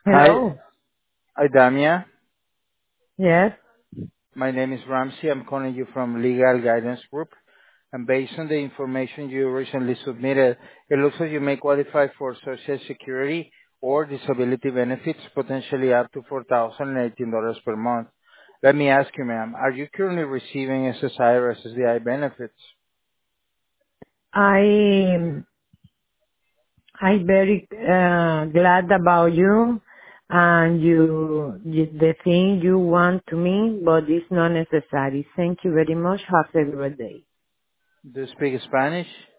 Hi, Hello. hi, Damia. Yes. My name is Ramsey. I'm calling you from Legal Guidance Group. And based on the information you recently submitted, it looks like you may qualify for Social Security or disability benefits, potentially up to $4,018 per month. Let me ask you, ma'am, are you currently receiving SSI or SSDI benefits? I I very glad about you and the thing you want to me, but it's not necessary. Thank you very much. Have a good day. Do you speak Spanish?